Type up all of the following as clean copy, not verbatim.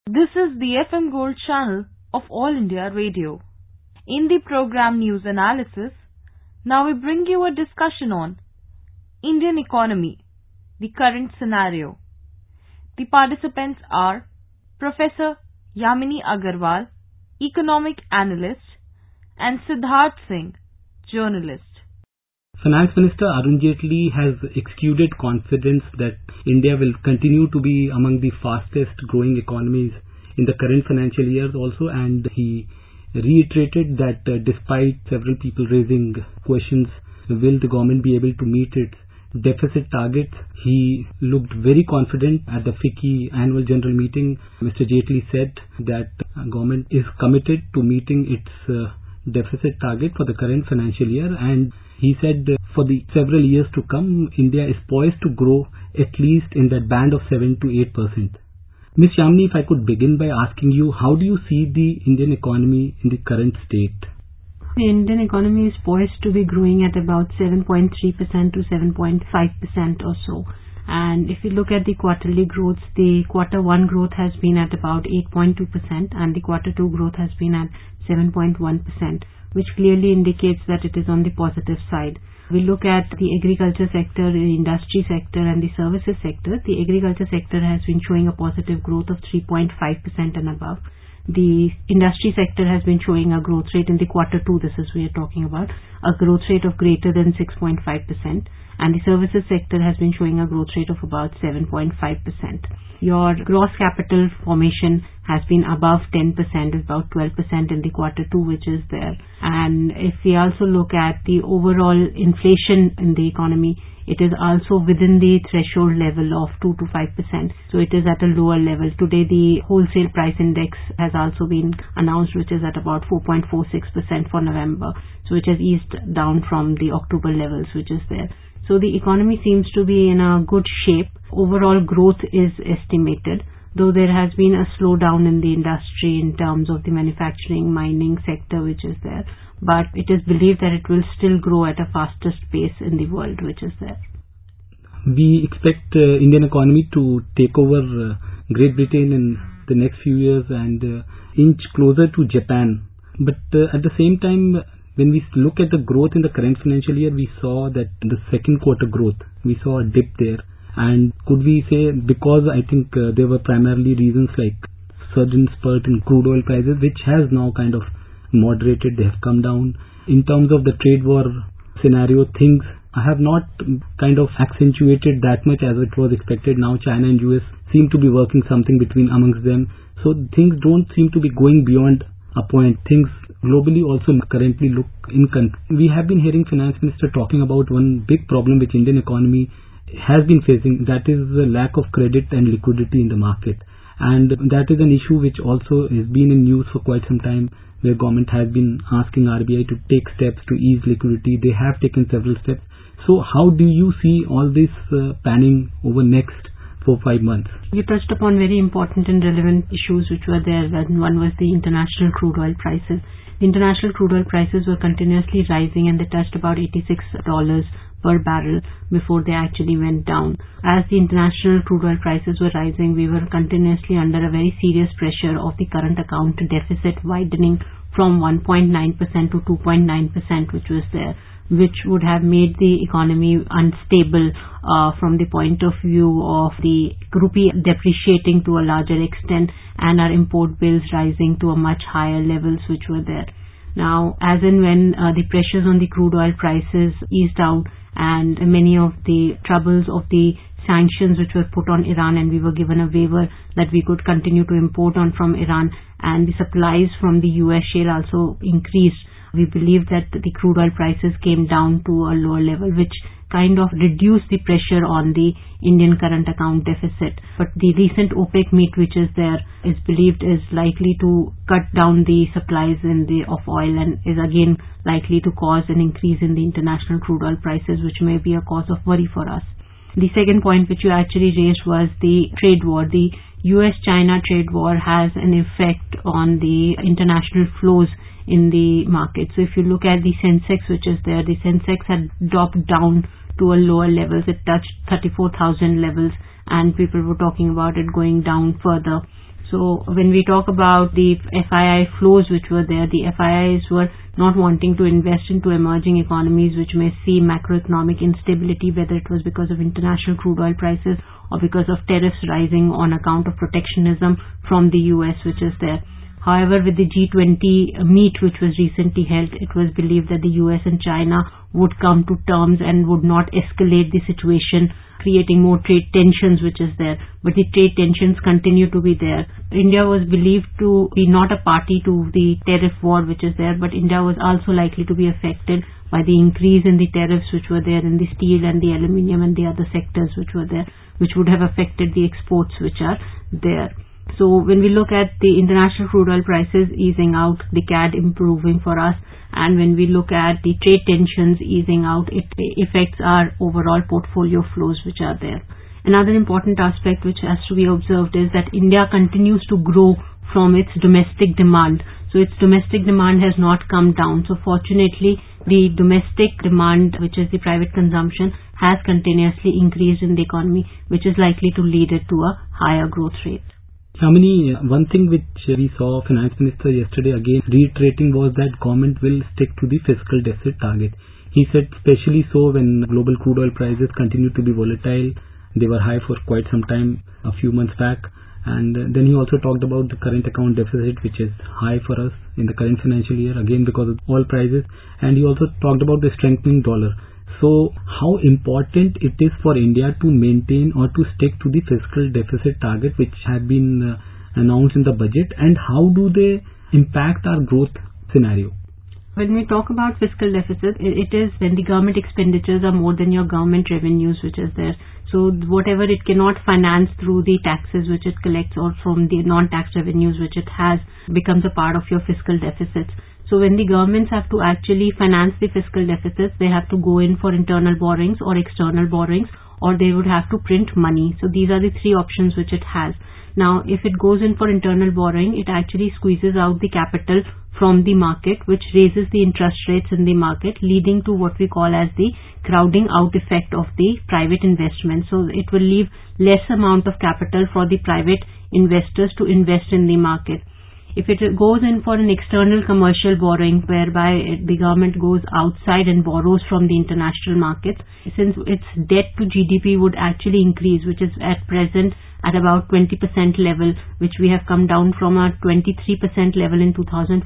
This is the FM Gold channel of All India Radio. In the program News Analysis, now we bring you a discussion on Indian economy, the current scenario. The participants are Professor Yamini Agarwal, Economic Analyst, and Siddharth Singh, Journalist. Finance Minister Arun Jaitley has exuded confidence that India will continue to be among the fastest growing economies in the current financial year also, and he reiterated that despite several people raising questions, will the government be able to meet its deficit targets? He looked very confident at the FICCI annual general meeting. Mr. Jaitley said that government is committed to meeting its deficit target for the current financial year, and he said for the several years to come, India is poised to grow at least in that band of 7 to 8%. Ms. Yamini, if I could begin by asking you, how do you see the Indian economy in the current state? The Indian economy is poised to be growing at about 7.3% to 7.5% or so. And if you look at the quarterly growth, the quarter 1 growth has been at about 8.2% and the quarter 2 growth has been at 7.1%, which clearly indicates that it is on the positive side. We look at the agriculture sector, the industry sector and the services sector. The agriculture sector has been showing a positive growth of 3.5% and above. The industry sector has been showing a growth rate in the quarter 2, this is we are talking about, a growth rate of greater than 6.5%, and the services sector has been showing a growth rate of about 7.5%. Your gross capital formation has been above 10%, about 12% in the quarter 2, which is there. And if we also look at the overall inflation in the economy, it is also within the threshold level of 2 to 5%. So it is at a lower level. Today the wholesale price index has also been announced, which is at about 4.46% for November. So which has eased down from the October levels, which is there. So the economy seems to be in a good shape. Overall growth is estimated, though there has been a slowdown in the industry in terms of the manufacturing, mining sector, which is there. But it is believed that it will still grow at a fastest pace in the world, which is there. We expect Indian economy to take over Great Britain in the next few years and inch closer to Japan. But at the same time, when we look at the growth in the current financial year, we saw that in the second quarter growth, we saw a dip there. And could we say, because I think there were primarily reasons like sudden spurt in crude oil prices, which has now kind of moderated, they have come down. In terms of the trade war scenario, things have not kind of accentuated that much as it was expected. Now China and US seem to be working something between amongst them. So things don't seem to be going beyond a point. Things globally also currently look we have been hearing Finance Minister talking about one big problem which Indian economy has been facing, that is the lack of credit and liquidity in the market. And that is an issue which also has been in news for quite some time, where government has been asking RBI to take steps to ease liquidity. They have taken several steps. So how do you see all this panning over next 4-5 months? You touched upon very important and relevant issues which were there. One was the international crude oil prices. The international crude oil prices were continuously rising and they touched about $86 per barrel before they actually went down. As the international crude oil prices were rising, we were continuously under a very serious pressure of the current account deficit widening from 1.9% to 2.9%, which was there, which would have made the economy unstable from the point of view of the rupee depreciating to a larger extent and our import bills rising to a much higher levels, which were there. Now, as and when the pressures on the crude oil prices eased out and many of the troubles of the sanctions which were put on Iran, and we were given a waiver that we could continue to import on from Iran, and the supplies from the US shale also increased, we believe that the crude oil prices came down to a lower level, which kind of reduced the pressure on the Indian current account deficit. But the recent OPEC meet which is there is believed is likely to cut down the supplies of oil and is again likely to cause an increase in the international crude oil prices, which may be a cause of worry for us. The second point which you actually raised was the trade war. The US-China trade war has an effect on the international flows in the market. So if you look at the Sensex which is there, the Sensex had dropped down to a lower levels. It touched 34,000 levels and people were talking about it going down further. So when we talk about the FII flows which were there, the FIIs were not wanting to invest into emerging economies which may see macroeconomic instability, whether it was because of international crude oil prices or because of tariffs rising on account of protectionism from the US which is there. However, with the G20 meet which was recently held, it was believed that the US and China would come to terms and would not escalate the situation, creating more trade tensions which is there. But the trade tensions continue to be there. India was believed to be not a party to the tariff war which is there, but India was also likely to be affected by the increase in the tariffs which were there in the steel and the aluminium and the other sectors which were there, which would have affected the exports which are there. So when we look at the international crude oil prices easing out, the CAD improving for us, and when we look at the trade tensions easing out, it affects our overall portfolio flows which are there. Another important aspect which has to be observed is that India continues to grow from its domestic demand. So its domestic demand has not come down. So fortunately, the domestic demand, which is the private consumption, has continuously increased in the economy, which is likely to lead it to a higher growth rate. Yamini, one thing which we saw Finance Minister yesterday again reiterating was that government will stick to the fiscal deficit target. He said especially so when global crude oil prices continue to be volatile. They were high for quite some time a few months back. And then he also talked about the current account deficit, which is high for us in the current financial year, again because of oil prices. And he also talked about the strengthening dollar. So how important it is for India to maintain or to stick to the fiscal deficit target which have been announced in the budget, and how do they impact our growth scenario? When we talk about fiscal deficit, it is when the government expenditures are more than your government revenues which is there. So whatever it cannot finance through the taxes which it collects or from the non-tax revenues which it has becomes a part of your fiscal deficits. So when the governments have to actually finance the fiscal deficits, they have to go in for internal borrowings or external borrowings, or they would have to print money. So these are the three options which it has. Now, if it goes in for internal borrowing, it actually squeezes out the capital from the market, which raises the interest rates in the market, leading to what we call as the crowding out effect of the private investment. So it will leave less amount of capital for the private investors to invest in the market. If it goes in for an external commercial borrowing, whereby the government goes outside and borrows from the international markets, since its debt to GDP would actually increase, which is at present at about 20% level, which we have come down from a 23% level in 2014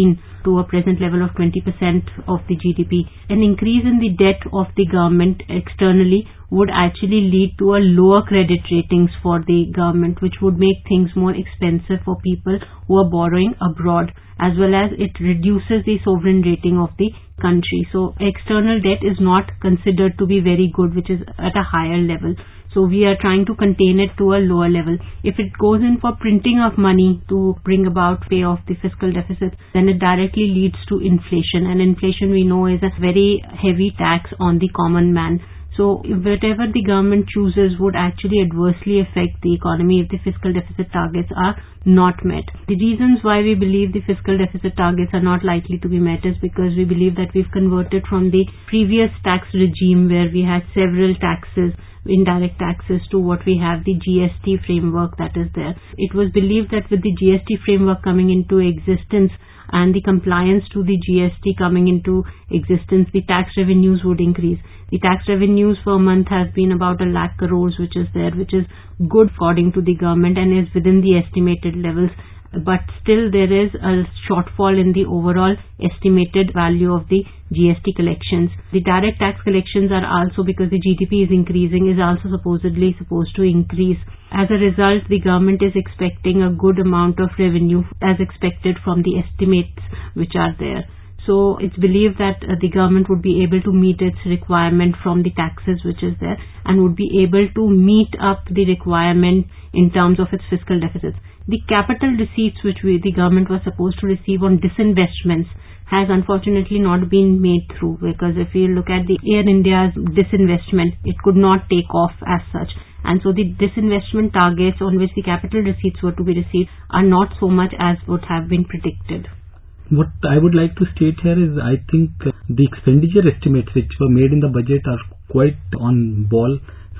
to a present level of 20% of the GDP. An increase in the debt of the government externally would actually lead to a lower credit ratings for the government, which would make things more expensive for people who are borrowing abroad, as well as it reduces the sovereign rating of the country. So external debt is not considered to be very good, which is at a higher level. So we are trying to contain it to a lower level. If it goes in for printing of money to bring about pay off the fiscal deficit, then it directly leads to inflation. And inflation, we know, is a very heavy tax on the common man. So whatever the government chooses would actually adversely affect the economy if the fiscal deficit targets are not met. The reasons why we believe the fiscal deficit targets are not likely to be met is because we believe that we've converted from the previous tax regime where we had several taxes, indirect taxes, to what we have the GST framework that is there. It was believed that with the GST framework coming into existence and the compliance to the GST coming into existence, the tax revenues would increase. The tax revenues per month have been about 1 lakh crores, which is there, which is good according to the government and is within the estimated levels. But still there is a shortfall in the overall estimated value of the GST collections. The direct tax collections are also, because the GDP is increasing, is also supposedly supposed to increase. As a result, the government is expecting a good amount of revenue as expected from the estimates which are there. So it's believed that the government would be able to meet its requirement from the taxes which is there and would be able to meet up the requirement in terms of its fiscal deficits. The capital receipts which the government was supposed to receive on disinvestments has unfortunately not been made through, because if you look at the Air India's disinvestment, it could not take off as such. And so the disinvestment targets on which the capital receipts were to be received are not so much as would have been predicted. What I would like to state here is I think the expenditure estimates which were made in the budget are quite on ball.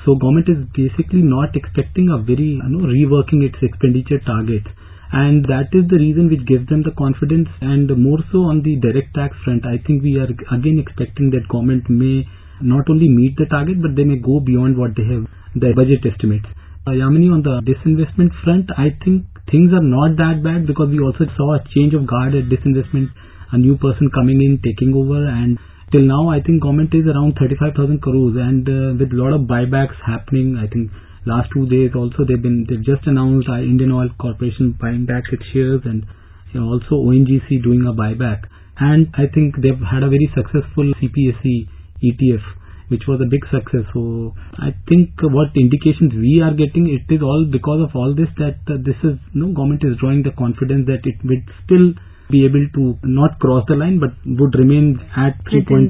So government is basically not expecting a very reworking its expenditure target. And that is the reason which gives them the confidence, and more so on the direct tax front. I think we are again expecting that government may not only meet the target, but they may go beyond what they have, the budget estimates. Yamini, on the disinvestment front, I think things are not that bad, because we also saw a change of guard at disinvestment, a new person coming in, taking over, and till now I think government is around 35,000 crores, and with a lot of buybacks happening. I think last 2 days also they've just announced Indian Oil Corporation buying back its shares, and also ONGC doing a buyback. And I think they've had a very successful CPSE ETF, which was a big success. So I think what indications we are getting, it is all because of all this, that this is government is drawing the confidence that it will still be able to not cross the line, but would remain at 3.3%,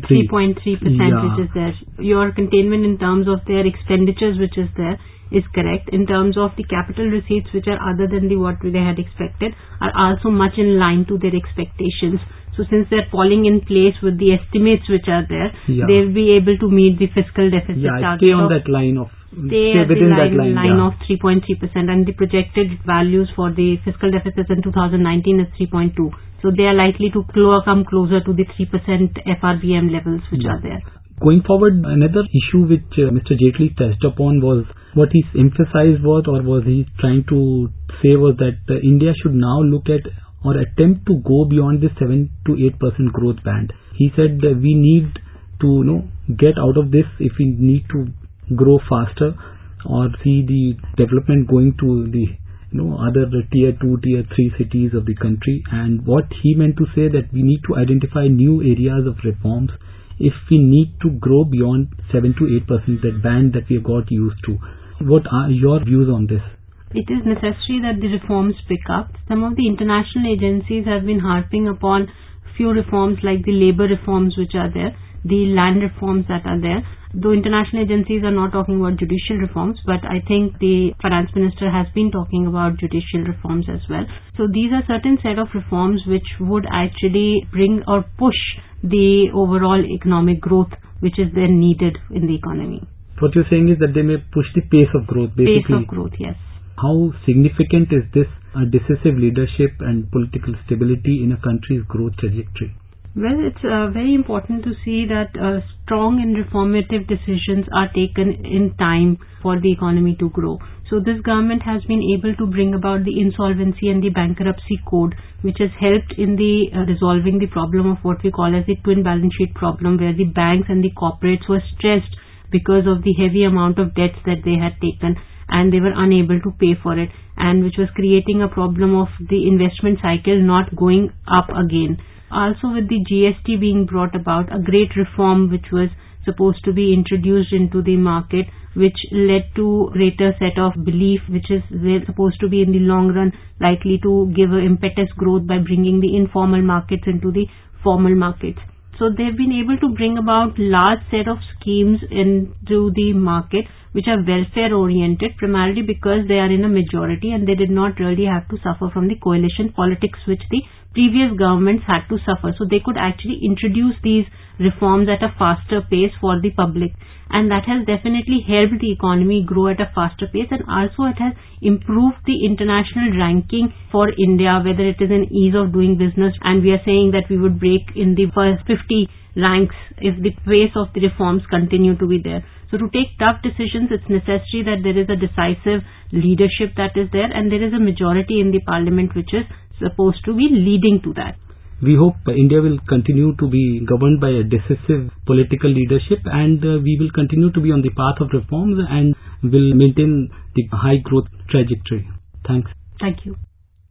which is there. Your containment in terms of their expenditures, which is there, is correct. In terms of the capital receipts, which are other than what they had expected, are also much in line to their expectations. So since they're falling in place with the estimates which are there, they'll be able to meet the fiscal deficit target. Stay on that line of within that line of 3.3%, and the projected values for the fiscal deficit in 2019 is 3.2. So they are likely to come closer to the 3% FRBM levels which are there. Going forward, another issue which Mr. Jaitley touched upon was what he emphasized was he trying to say was that India should now look at or attempt to go beyond the 7 to 8% growth band. He said that we need to get out of this if we need to grow faster or see the development going to the other tier 2, tier 3 cities of the country. And what he meant to say that we need to identify new areas of reforms if we need to grow beyond 7 to 8%, that band that we have got used to. What are your views on this? It is necessary that the reforms pick up. Some of the international agencies have been harping upon few reforms like the labor reforms which are there, the land reforms that are there. Though international agencies are not talking about judicial reforms, but I think the finance minister has been talking about judicial reforms as well. So these are certain set of reforms which would actually bring or push the overall economic growth which is then needed in the economy. What you're saying is that they may push the pace of growth, basically. Pace of growth, yes. How significant is this decisive leadership and political stability in a country's growth trajectory? Well, it's very important to see that strong and reformative decisions are taken in time for the economy to grow. So this government has been able to bring about the insolvency and the bankruptcy code, which has helped in the resolving the problem of what we call as the twin balance sheet problem, where the banks and the corporates were stressed because of the heavy amount of debts that they had taken, and they were unable to pay for it, and which was creating a problem of the investment cycle not going up again. Also with the GST being brought about, a great reform which was supposed to be introduced into the market, which led to greater set of belief, which is supposed to be in the long run likely to give an impetus growth by bringing the informal markets into the formal markets. So they've been able to bring about large set of schemes into the market which are welfare oriented, primarily because they are in a majority and they did not really have to suffer from the coalition politics which the previous governments had to suffer. So they could actually introduce these reforms at a faster pace for the public, and that has definitely helped the economy grow at a faster pace, and also it has improved the international ranking for India, whether it is in ease of doing business, and we are saying that we would break in the first 50 ranks if the pace of the reforms continue to be there. So to take tough decisions, it's necessary that there is a decisive leadership that is there, and there is a majority in the parliament which is supposed to be leading to that. We hope India will continue to be governed by a decisive political leadership, and we will continue to be on the path of reforms and will maintain the high growth trajectory. Thanks. Thank you.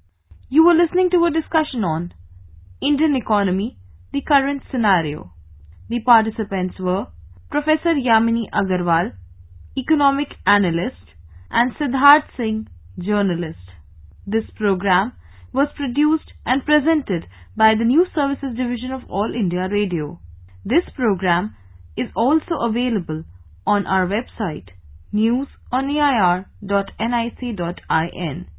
You were listening to a discussion on Indian economy, the current scenario. The participants were Professor Yamini Agarwal, economic analyst, and Siddharth Singh, journalist. This program was produced and presented by the News Services Division of All India Radio. This program is also available on our website newsoneir.nic.in.